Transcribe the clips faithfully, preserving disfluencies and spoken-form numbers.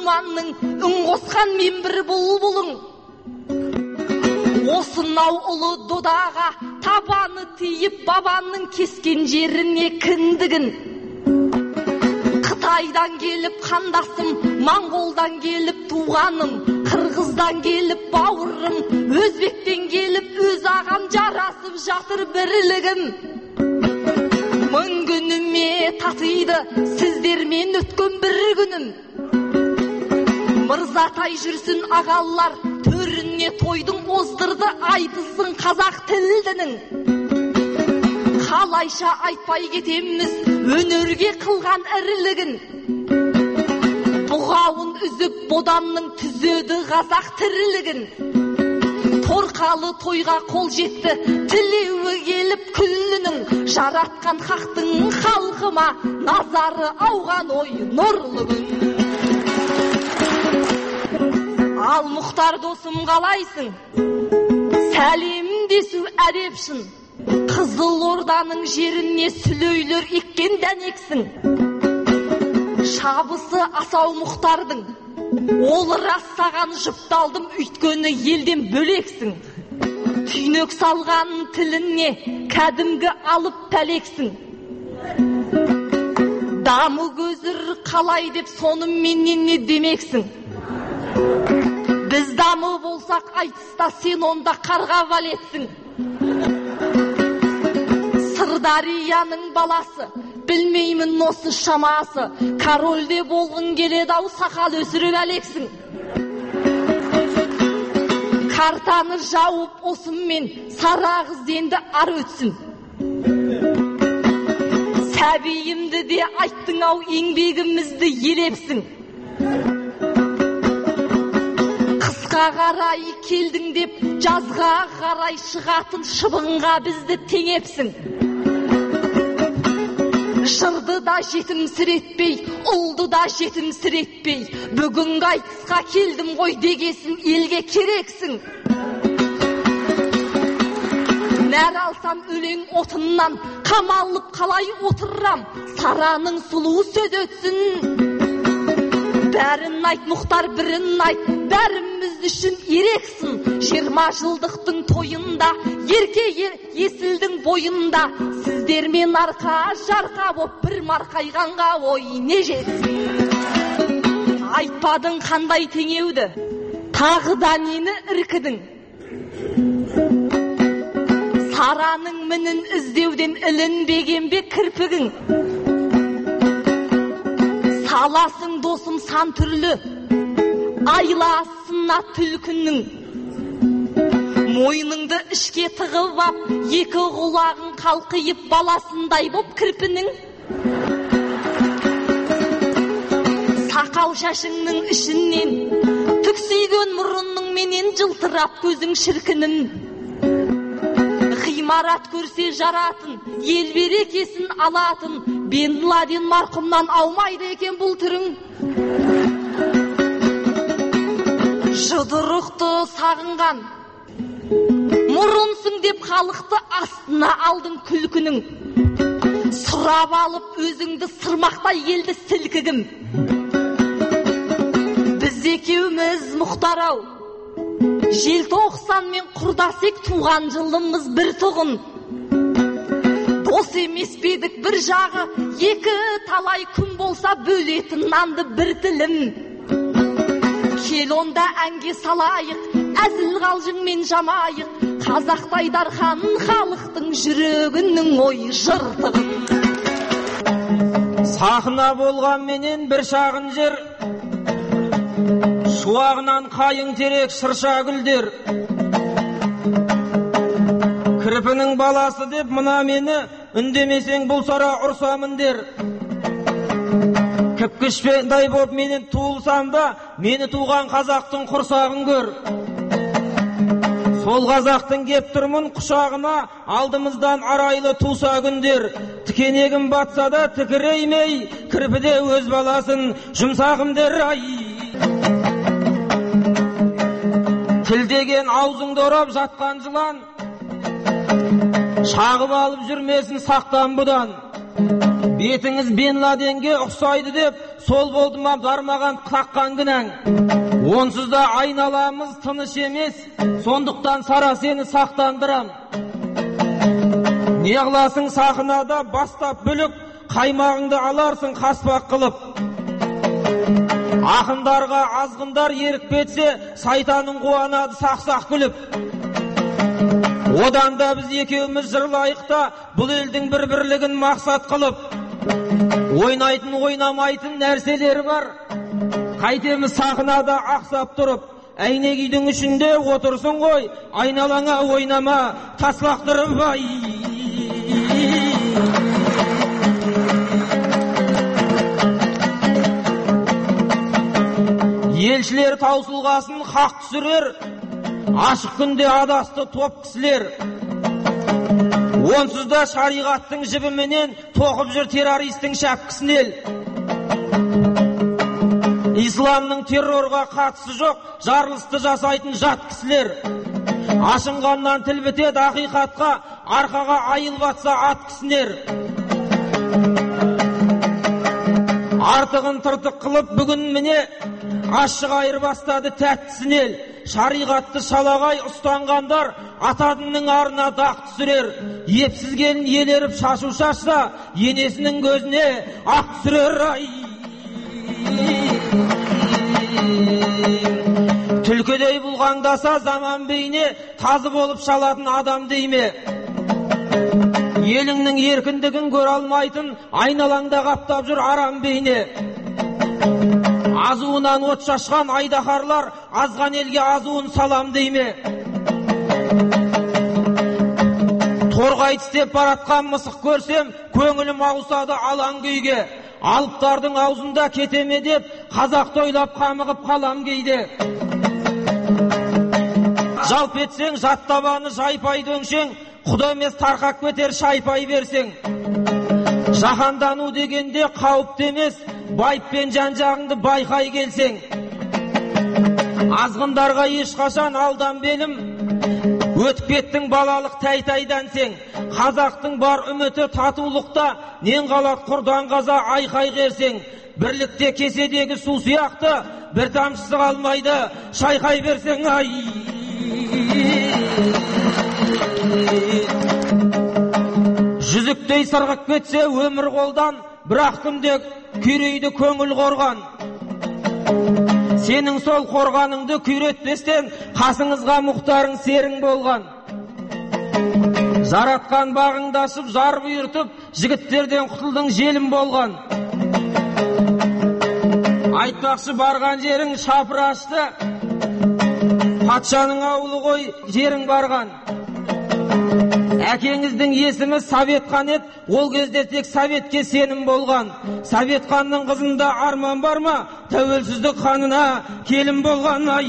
думанның үн қосқан мен бір бұлбұлың. Осынау ұлы додаға табаны тиіп бабаның кескен жеріне кіндігін. Қытайдан келіп қандасым, Моңғолдан келіп туғаным, Қырғыздан келіп бауырым, Өзбектен келіп өз ағам, жарасып жатыр бірлігім. Мың күніме татиды сіздермен өткен бір күнім. Мырзатай жүрсін ағалар, төріне тойдың оздырды айтылсын қазақ тілдінің. Қалайша айтпай кетеміз өнерге қылған ірілігін. Бұғауын үзіп боданның түзеді қазақ тірлігін. Торқалы тойға қол жетті тілеуі келіп күллінің. Жаратқан хақтың халқыма назары ауған ой нұрлы күн. Ал Мұхтар досым қалайсың? Сәлемдесу әдепшін. Қызыл Орданың жеріне сүлейлер еккен дәнексің. Шабысы асау Мұхтардың, ол растаған жұпталдым, үйткені елден бөлексің. Түйнек салған тіліне кәдімгі алып пәлексің. Дамы көзір қалай деп соным менен не демексің. Біз дамы болсақ айтыста сен онда қарға валетсің. Сырдарияның баласы, білмеймін осы шамасы, корольде болғың келеді ау, сақал өсіріп әлексің. Картаны жауып осыммен сарағыз енді ар өтсін. Сәбейімді де айттың ау, еңбегімізді елепсің. Қысқа қарай келдің деп жазға қарай шығатын шыбынға бізді теңепсің. Жырды да жетімсіретпей, ұлды да жетімсіретпей, бүгінгі айтысқа келдім ғой дегесін елге керексің. Нәр алсам өлең отыннан, қамалып қалай отыррам, сараның сұлу сөз өтсін. Бәрін айт, Мұхтар, бірін айт, бәріміз үшін ерексің. Жиырма жылдықтың тойында, ерке есілдің бойында, сіздермен арқа жарқа боп бір марқайғанға ой не жетсін. Айтпадың қандай теңеуді, тағы да нені іркідің. Сараның мінін іздеуден ілінбеген бе кірпігің. Саласың досым сан түрлі, айласына түлкінің. Мойныңды ішке тығып ап, екі құлағың қалқиып баласындай боп кірпінің. Сақал шашыңның ішінен, түксейген мұрынның менен жылтырап көзің шіркінің. Ғимарат көрсе жаратын, ел берекесін алатын, Бен Ладен марқұмнан аумайды екен бұл түрің. Жұдырықты сағынған, мұрынсың деп халықты астына алдың күлкінің. Сұрап алып өзіңді сырмақтай елді сілкігім. Біз екеуміз Мұхтар-ау, желтоқсан мен құрдасек туған жылымыз бір тұғын. Дос емес бедік бір жағы, екі талай күн болса бөлетін нанды бір тілім. Кел онда әнге салайық, әзіл қалжыңмен жамайық, қазақтай дархан халықтың жүрегінің ой жыртығын. Сахна болған менен бір шағын жер, шуағынан қайың терек шырша гүлдер. Кірпінің баласы деп мұна мені, үндемесең бұл сара ұрсамын дер. Кіпкішпендай боп менен туылсам да, мені туған қазақтың құрсағын көр. Сол қазақтың кеп тұрмын құшағына, алдымыздан арайлы туса күндер. Тікенегім батса да тікіреймей, кірпіде өз баласын жұмсағым дер. Ай! Тілдеген аузыңды орап жатқан жылан, шағып алып жүрмесін сақтан бұдан. Бетіңіз Бен Ладенге ұқсайды деп сол болды ма бармаған қаққан кінәң. Онсыз да айналамыз тыныш емес, сондықтан сара сені сақтандырам. Не қыласың сахнада бастап бүлік, қаймағыңды аларсың қаспақ қылып. Ақындарға азғындар ерікпетсе, сайтаның қуанады сақ-сақ күліп. Одан да біз екеуміз жырлайықта, бұл елдің бір-бірлігін мақсат қылып. Ойнайтын ойнамайтын нәрселер бар, қайтеміз сахнада ақсап тұрып. Әйнек үйдің ішінде отырсын ғой, айналаңа ойнама, таслақтырып ай. Елшілер таусылғасын хақ түсірер, ашық күнде адасты топ кісілер. Онсыз да шариғаттың жібіменен тоқып жүр террористің шәпкісін ел. Исламның террорға қатысы жоқ, жарылысты жасайтын жат кісілер. Ашынғаннан тіл бітеді ақиқатқа, арқаға айыл батса ат кісінер. Артығын тыртық қылып бүгін міне ашық айыр бастады тәттісін ел. Шариғатты шалағай ұстанғандар атадының арына дақ түсірер. Епсіз келін елеріп шашу шашса, енесінің көзіне ақ түсірер ай. Түлкідей бұлғаңдаса заман бейне, тазы болып шалатын адам дейме. Еліңнің еркіндігін көр алмайтын, айналаңда қаптап жүр арам бейне. Азуынан от шашқан айдахарлар азған елге азуын салам дейме. Торғай тістеп баратқан мысық көрсем, көңілім ауысады алаң күйге. Алыптардың аузында кетеме деп, қазақ тойлап қамығып қалам кейде. Жалп етсең, жаттабаны жайпай дөңшең, құда емес тарқақ кетер шайпай берсең. Жаһандану дегенде қауіпті емес, байып пен жан-жағыңды байқай келсең. Азғындарға ешқашан алдан белім, өтіп кеттің балалық тәй-тәйдан сен. Қазақтың бар үміті татулықта, нен қалат құрдан қаза айқай керсең. Бірлікте кеседегі су сияқты, бір тамшысы қалмайды, шайқай берсең ай. Жүзіктей сырғып кетсе өмір қолдан, бірақ күнде күйрейді көңіл қорған. Сенің сол қорғаныңды күйретпестен, қасыңызға мұқтарың серің болған. Жаратқан бағыңдашып, жар бұйыртып, жігіттерден құтылдың желім болған. Айтпақшы барған жерің шапыр ашты, патшаның ауылы ғой жерің барған. Әкеңіздің есімі Советхан ет, ол кезде тек Советке сенім болған. Советханның қызында арман бар ма, тәуелсіздік ханына келім болған ай.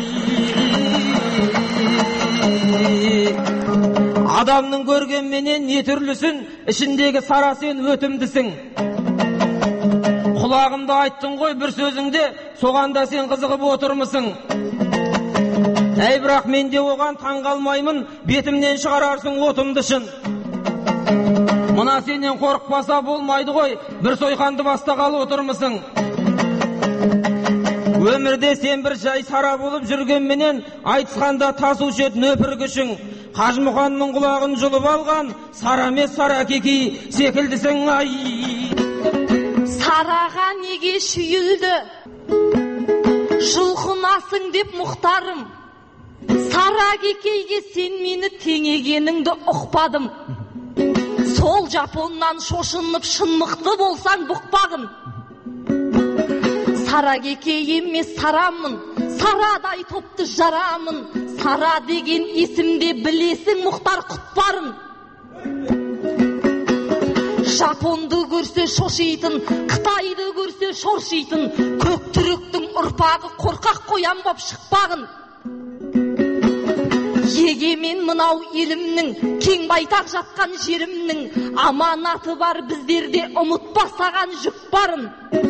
Адамның көргенменен не түрлісін, ішіндегі сара сен өтімдісің. Құлағымда айттың ғой бір сөзіңде, соғанда сен қызығып отырмысың. Әй бірақ мен де оған таң қалмаймын, бетімнен шығарарсың отымдышын. Мына сенен қорықпаса болмайды ғой, бір сойқанды бастағалы отырмысың. Өмірде сен бір жай сара болып жүргенменен, айтысқанда тасушы ет нөпір күшің. Қажымұқанның құлағын жұлып алған, сара емес сара кеки секілдісің ай. Сараға неге шүйілді, жұлқынасың деп мұқтарым. Сара кекейге сен мені теңегеніңді ұқпадым. Сол жапоннан шошынып шынмықты болсаң бұқпағын. Сара кекей емес сарамын, сарадай топты жарамын. Сара деген есімде білесің мұқтар құтпарын. Жапонды көрсе шошитын, Қытайды көрсе шоршитын, көк түріктің ұрпағы қорқақ қоян боп шықпағын. Егемен мынау елімнің, кең байтақ жатқан жерімнің, аманаты бар біздерде ұмытпасаған жүк барын.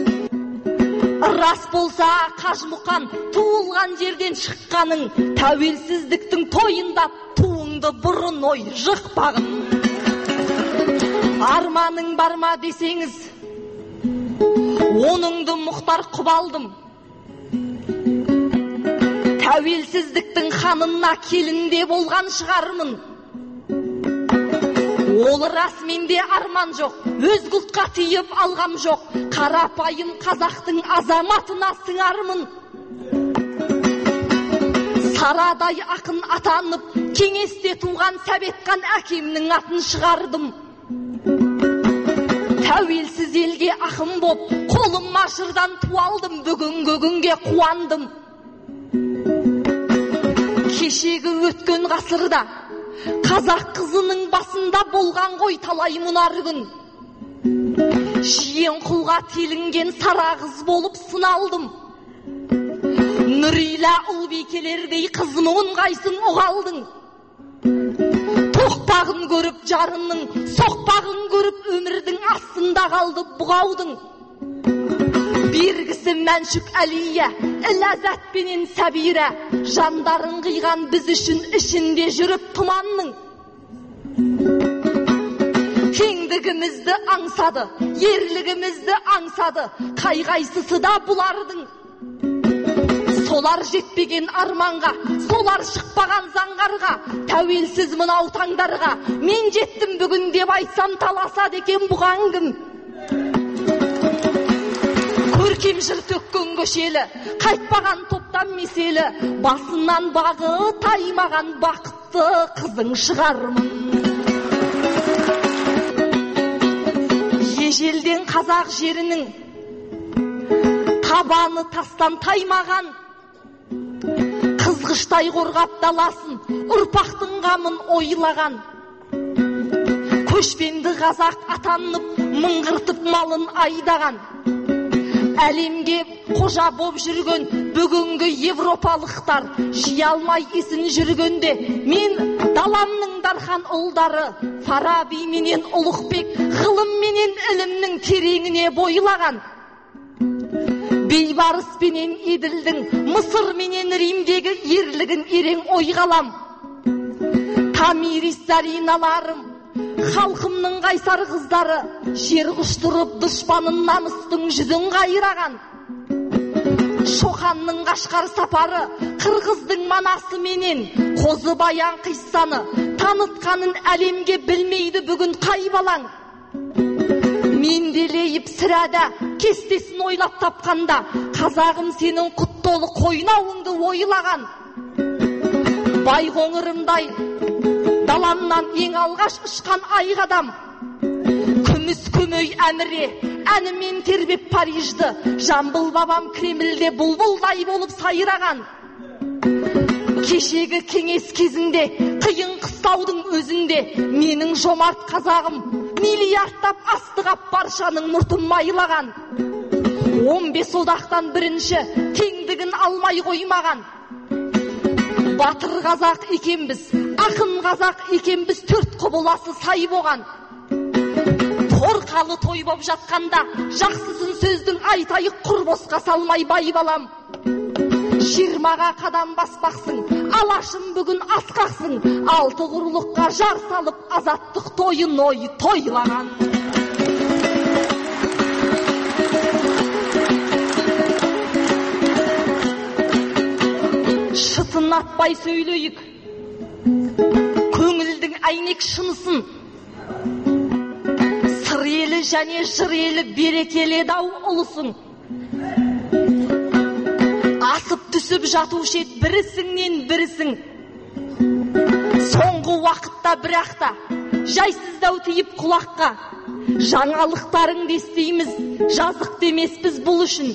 Рас болса Қажымұқан туылған жерден шыққаның, тәуелсіздіктің тойында туыңды бұрын ой жықпағын. Арманың бар ма десеңіз, Оныңды мұхтар құп алдым. Тәуелсіздіктің ханына келінде болған шығармын. Ол рас, менде арман жоқ, өз құлтқа тиіп алғам жоқ. Қарапайым қазақтың азаматына сыңармын. Сарадай ақын атанып, кеңесте туған Сәбетқан әкемнің атын шығардым. Тәуелсіз елге ақын боп, қолым машырдан туалдым, бүгінгі күнге қуандым. Кешегі өткен ғасырда қазақ қызының басында болған ғой талай мұнар күн. Жиен құлға телінген сара қыз болып сыналдым. Нұрила ұлбикелердей қызмын қайсың ұғалдың. Тоқпағын көріп жарының, соқпағын көріп өмірдің астында қалды бұғаудың. Бергісі Мәншүк Әлия, Ләззатпенен Сәбира, жандарын қиған біз үшін ішінде жүріп тұманның. Кеңдігімізді аңсады, ерлігімізді аңсады, қай-қайсысы да бұлардың. Солар жетпеген арманға, солар шықпаған заңғарға, тәуелсіз мынау таңдарға, мен жеттім бүгін деп айтсам таласады екен бұған кім? Көркем жыр төккен көшелі, қайтпаған топтан меселі, басынан бағы таймаған бақытты қызың шығармын. Ежелден қазақ жерінің табаны тастан таймаған, қызғыштай қорғап даласын, ұрпақтың қамын ойлаған. Көшпенді қазақ атанып, мыңғыртып малын айдаған. Әлемге қожа боп жүрген бүгінгі европалықтар жия алмай есін жүргенде, мен даламның дархан ұлдары, Фараби менен Ұлықбек, ғылым менен ілімнің тереңіне бойлаған. Бейбарыс менен Еділдің, Мысыр менен Римдегі ерлігін ерең ойғалам. Тамирис Зариналарым, халқымның қайсар қыздары, жер құштырып дұшпанын намыстың жүзін қайраған. Шоқанның Қашқар сапары, Қырғыздың Манасы менен Қозы Баян қиссаны танытқанын әлемге білмейді бүгін қай балаң. Менделейіп сірәда кестесін ойлап тапқанда, қазағым сенің құттолы қойнауыңды ойлаған. Байқоңырымдай даламнан ең алғаш ұшқан айғадам, күміс көмей әміре әнімен тербеп Парижді, Жамбыл бабам Кремльде бұлбұлдай болып сайраған. Кешегі кеңес кезінде, қиын қыстаудың өзінде, менің жомарт қазағым миллиардтап астығап баршаның мұртын майлаған. он бес одақтан бірінші теңдігін алмай қоймаған. Батыр қазақ екенбіз, ақын қазақ екенбіз, төрт құбыласы сай боған. Торқалы той боп жатқанда, жақсысын сөздің айтайық құр босқа салмай бай балам. Жиырмаға қадам баспақсың, алашым бүгін асқақсың, алты құрлыққа жар салып азаттық тойын ой тойлаған. Шытын атпай сөйлейік, көңілдің әйнек шынысын, сыр елі және жыр елі берекелі дау ұлысың. Асып түсіп жатушы ет бірісіңнен бірісің. Соңғы уақытта бірақта жайсыздау тиіп құлаққа, жаңалықтарыңды естейміз, жазық демеспіз бұл үшін.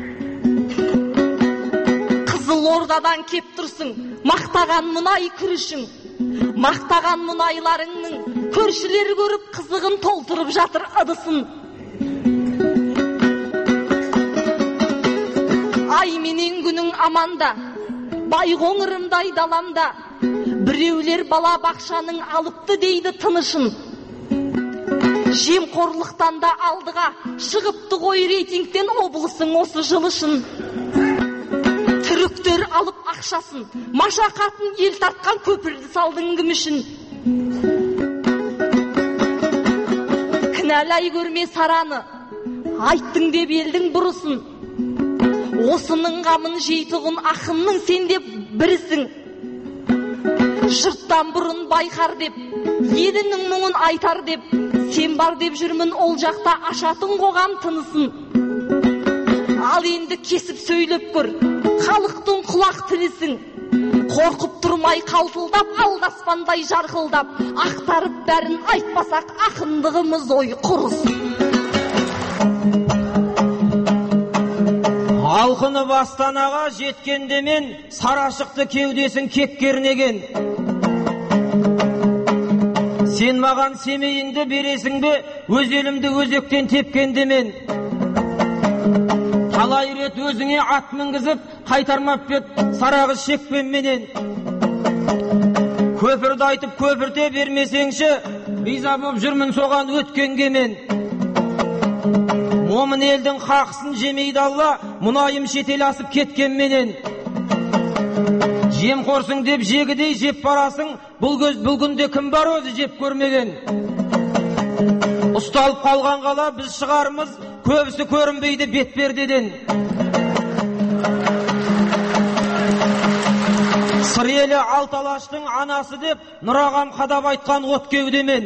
Қызылордадан кеп тұрсың, мақтаған мұнай күрішің. Мақтаған мұнайларыңның көршілер көріп қызығын толтырып жатыр ыдысын. Ай менен күнің аманда, Байқоңырымдай даламда, біреулер бала бақшаның алыпты дейді тынышын. Жемқорлықтан да алдыға шығыпты ғой рейтингтен облысың осы жылышын. Түріктер алып ақшасын, машақатын ел тартқан көпірді салдың кім үшін? Кінәлай көрме сараны, айттың деп елдің бұрысын, осының қамын жейтұғын ақынның сен деп бірісің. Жұрттан бұрын байқар деп, елінің мұңын айтар деп, сен бар деп жүрмін ол жақта ашатын қоғам тынысын. Ал енді кесіп сөйлеп көр, халықтың құлақ тілісің. Қорқып тұрмай қалтылдап, алдаспандай жарқылдап, ақтарып бәрін айтпасақ ақындығымыз ой құрысын. Алқынып Астанаға жеткенде мен сарашықты кеудесін кек кернеген. Сен маған семейіңді бересің бе, өз елімді өзектен тепкенде мен. Талай рет өзіңе ат мінгізіп, қайтармап бет сарағыз шекпен менен. Көпірді айтып көпірте бермесеңші, риза боп жүрмін соған өткенге мен. Момын елдің қақысын жемейді Алла, мұнайым шетел асып кеткен менен. Жем қорсың деп жегідей жеп барасың, бұл көз бұл күнде кім бар өзі жеп көрмеген. Ұсталып қалған қала біз шығармыз, көбісі көрінбейді бетпердеден. Сыр елі Алталаштың анасы деп Нұрағам қадап айтқан от кеудемен.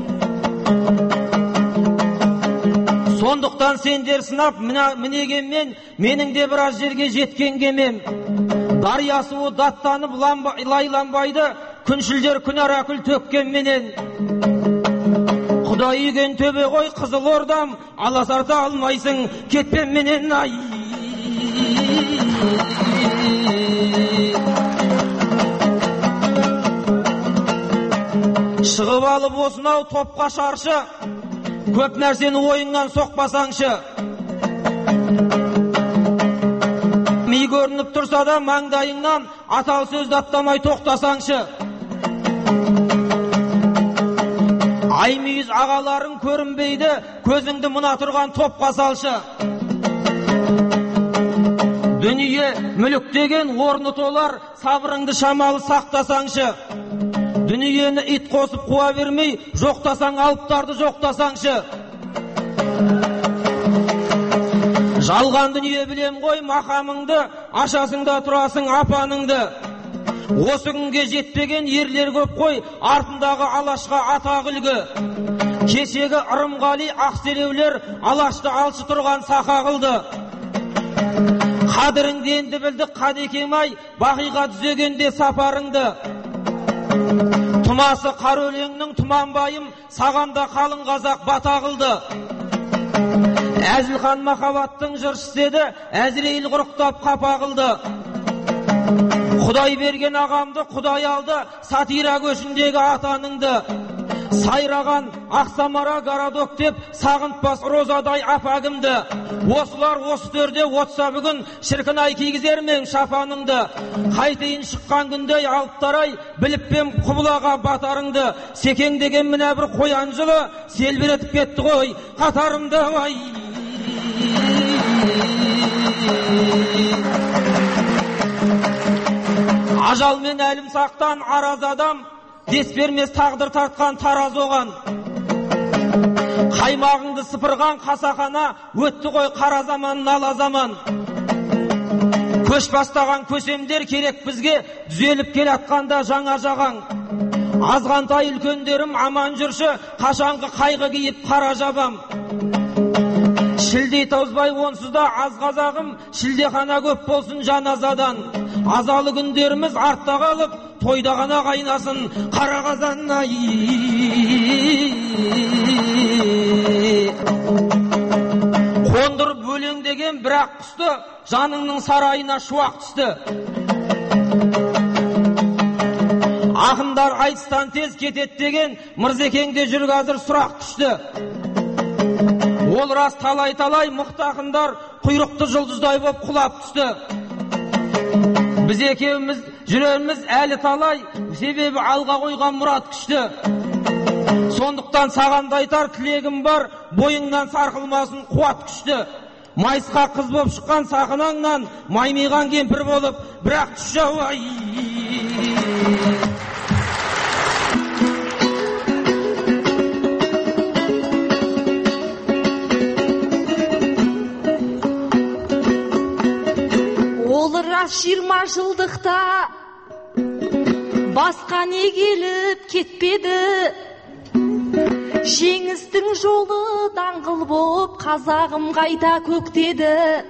Сондықтан сендер сынап мінегенмен, менің де біраз жерге жеткен кемем. Дариясы о даттанып лайланбайды, күншілдер күнара күл төккен менен. Құдай үйген төбе ғой қызыл ордам, аласарта алмайсың кетпен менен. Ай шығып алып осынау топқа шаршы, көп нәрсені ойыңнан соқпасаңшы. Ми көрініп тұрса да маңдайыңнан атал сөз даттамай тоқтасаңшы. Аймүйіз ағаларың көрінбейді, көзіңді мұна тұрған топқа салшы. Дүние мүлік деген орны толар, сабырыңды шамалы сақтасаңшы. Дүниені ит қосып қуа бермей, жоқтасаң алыптарды жоқтасаңшы. Жалған дүние білем ғой мақамыңды, ашасыңда тұрасың апаныңды. Осы күнге жетпеген ерлер көп қой, артындағы алашқа атақ үлгі. Кешегі Ырымғали Ақселеулер алашты алшы тұрған сақа қылды. Қадіріңді енді білді Қадекем-ай, бақиға түзегенде сапарыңды. Тұмасы қар өлеңнің тұманбайым, сағанда қалың қазақ бата қылды. Әзілхан махаббаттың жыршысы еді, Әзірейіл құрықтап қапа қылды. Құдай берген ағамды Құдай алды, сатира көшіндегі атаныңды. Сайраған Ақсамара Городок деп сағынтпас розадай апагымды. Осылар осы төрде отса бүгін шіркін-ай кигізермен шапаныңды. Қайтейін шыққан күндей алып тарай, біліппен құбылаға батарыңды. Секең деген міне бір қоян жылы селбіретіп кетті ғой қатарымды. Ай ажал мен әлім сақтан араз адам, дес бермес тағдыр тартқан тараз оған. Қаймағыңды сыпырған қасақана, өтті ғой қара заман, нала заман. Көш бастаған көсемдер керек бізге, түзеліп келатқанда жаңа жағаң. Азғантай үлкендерім аман жүрші, қашанғы қайғы киіп қара жабам. Шілдей таузбай онсызда аз қазағым, шілдехана көп болсын жаназадан. Азалы күндеріміз артта қалып, тойда ғана қайнасын қара қазан. Қондырып өлең деген бірақ құсты, жаныңның сарайына шуақ түсті. Ақындар айтыстан тез кетет деген, Мырзекеңде жүр қазір сұрақ түсті. Ол рас талай-талай мықты ақындар құйрықты жұлдыздай боп құлап түсті. Біз екеуміз жүреріміз әлі талай, себебі алға қойған мұрат күшті. Сондықтан саған айтар тілегім бар, бойыңнан сарқылмасын қуат күшті. Майысқа қыз боп шыққан сақынаңнан, маймиған кемпір болып, бірақ түс жауай. Ол рас жиырма жылдықта басқа не келіп кетпеді. Жеңістің жолы даңғыл боп қазағым қайта көктеді.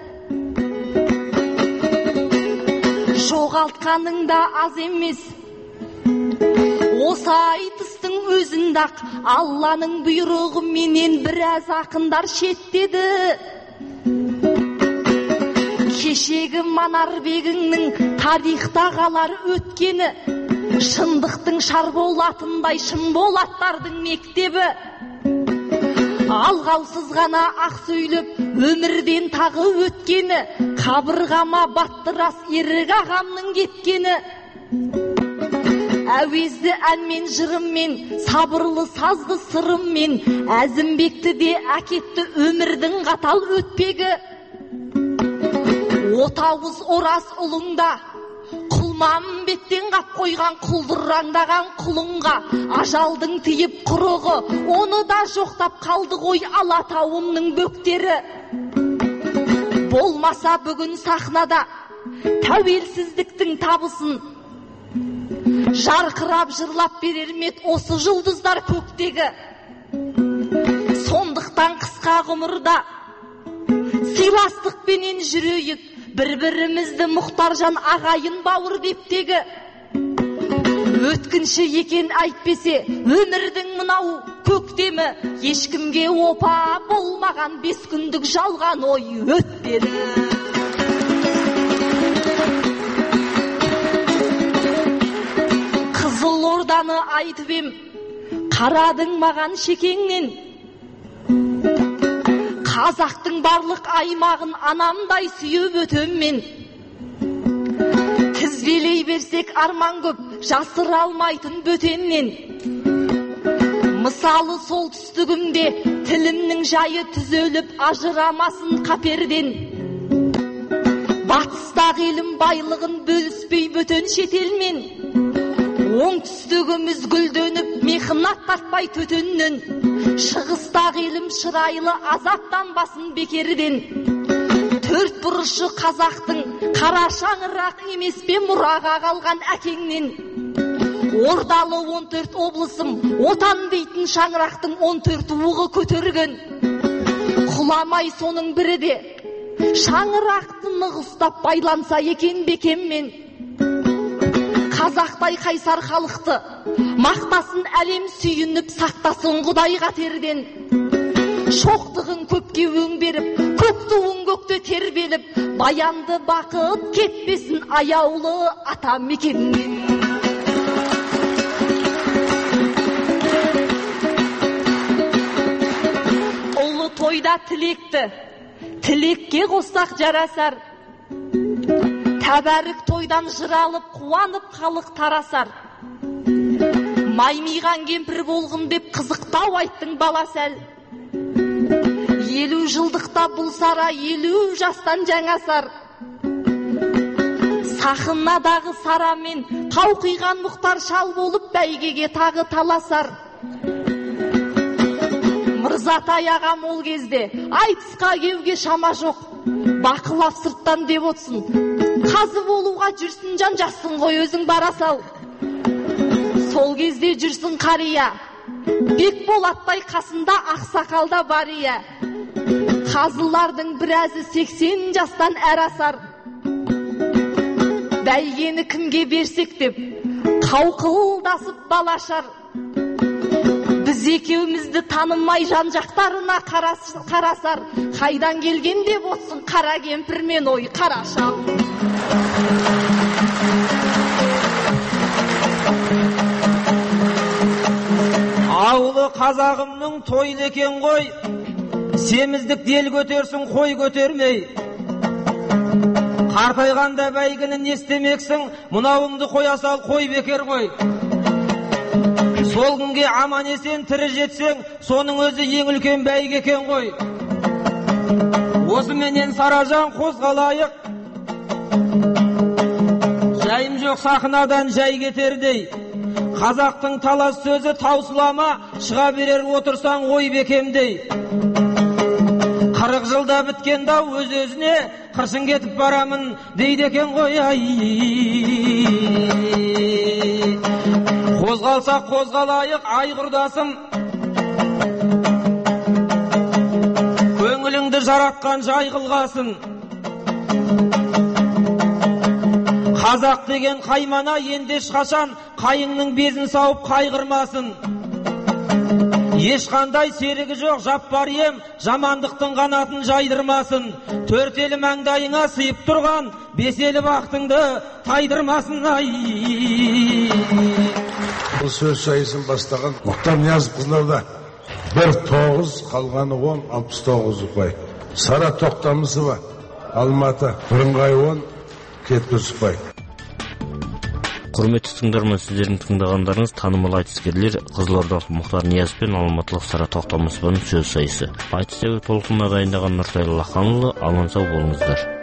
Жоғалтқаның да аз емес, осы айтыстың өзінде-ақ Алланың бұйрығыменен біраз ақындар шеттеді. Кешегі Манарбегіңнің тарихта қалар өткені, шындықтың шарболатындай шынболаттардың мектебі. Алғаусыз ғана ақ сөйлеп өмірден тағы өткені, қабырғама батты рас ерік ағамның кеткені. Әуезді әнмен жырыммен, сабырлы сазды сырыммен Әзімбекті де әкетті өмірдің қатал өтпегі. Отауыз ораз ұлыңда Құлмамбеттен қап қойған құлдыраңдаған құлыңға ажалдың тиіп құрығы, оны да жоқтап қалды ғой Алатауымның бөктері. Болмаса бүгін сахнада тәуелсіздіктің табысын жарқырап жырлап берер мед осы жұлдыздар көктегі. Сондықтан қысқа ғұмырда сыйластықпенен жүрейік, бір-бірімізді Мұхтаржан ағайын бауыр дептегі. Өткінші екен айтпесе өмірдің мынау көктемі, ешкімге опа болмаған бес күндік жалған ой өтпеді. Қызылорданы айтып ем, қарадың маған шекеңнен. Қазақтың барлық аймағын анамдай сүйіп өтем мен. Тізбелей берсек арман көп, жасыра алмайтын бөтеннен. Мысалы солтүстігімде тілімнің жайы түзеліп ажырамасын қаперден. Батыстағы елім байлығын бөліспей бөтен шетелмен. Оңтүстігіміз гүлденіп мехнат тартпай төтеннен. Шығыстағы елім шырайлы азаптанбасын бекерден. Төрт бұрышы қазақтың қара шаңырақ емес пе мұраға қалған әкеңнен. Ордалы он төрт облысым отан дейтін шаңырақтың он төрт уығы көтерген. Құламай соның бірі де шаңырақты нық ұстап байланса екен бекеммен. Қазақтай қайсар халықты мақтасын әлем сүйініп сақтасын Құдай қатерден. Шоқтығын көпке өң беріп, көк туын көкте тербеліп, баянды бақыт кетпесін аяулы ата мекеннен. Ұлы тойда тілекті, тілекке қоссақ жарасар. Тәбәрік тойдан жыралып, қуанып халық тарасар. Маймиған кемпір болғым деп қызықтау айттың бала сәл. Елу жылдықта бұл сара елу жастан жаңасар. Сахынадағы сарамен қауқиған Мұхтар шал болып бәйгеге тағы таласар. Мырзатай ағам ол кезде айтысқа кеуге шама жоқ. Бақылап сырттан деп отсын, қазы болуға жүрсін жан жассын ғой өзің бара сал. Сол кезде жүрсін қария, бек болаттай қасында ақсақалда бария. Қазылардың біразы сексен жастан әрасар. Бәйгені кімге берсек деп қауқылдасып балашар. Біз екеумізді танымай жан-жақтарына қарасар. Қайдан келген деп отсын қара кемпірмен ой қарашал. Аулы қазағымның тойлы екен ғой, семіздік дел көтерсін қой көтермей. Қартайғанда бәйгіні не істемексің, мынауыңды қоя сал қой бекер ғой. Сол күнге аман есен тірі жетсең, соның өзі ең үлкен бәйге екен ғой. Осыменен Саражан қозғалайық, жайым жоқ сахнадан жай кетердей. Қазақтың талас сөзі таусылама, шыға берер отырсаң ой бекемдей. Қырық жылда біткен дау өз-өзіне, қыршын кетіп барамын дейді екен ғой ай. Қозғалсақ қозғалайық ай құрдасым, көңіліңді жаратқан жай қылғасын. Қазақ деген қаймана енді ешқашан қайыңның безін сауып қайғырмасын. Ешқандай серігі жоқ жаппар ем, жамандықтың қанатын жайдырмасын. Төрт елі маңдайыңа сыйып тұрған, бес елі бақтыңды тайдырмасын ай. Бұл сөз сайысын бастаған Мұхтар Ниязовқызыларда бір тоғыз, қалғаны он, алпыс тоғыз ұпай. Сара Тоқтамысова, Алматы, бірыңғай он, Кеткіс ұпай. Құрметті тыңдарман, сіздердің тыңдағандарыңыз танымал айтыскерлер Қызылордалық Мұхтар Ниязов пен Алматылық Сара Тоқтамысованың сөз сайысы. Айтыс толқынына дайындаған Нұртай Лақанұлы, аман сау болыңыздар.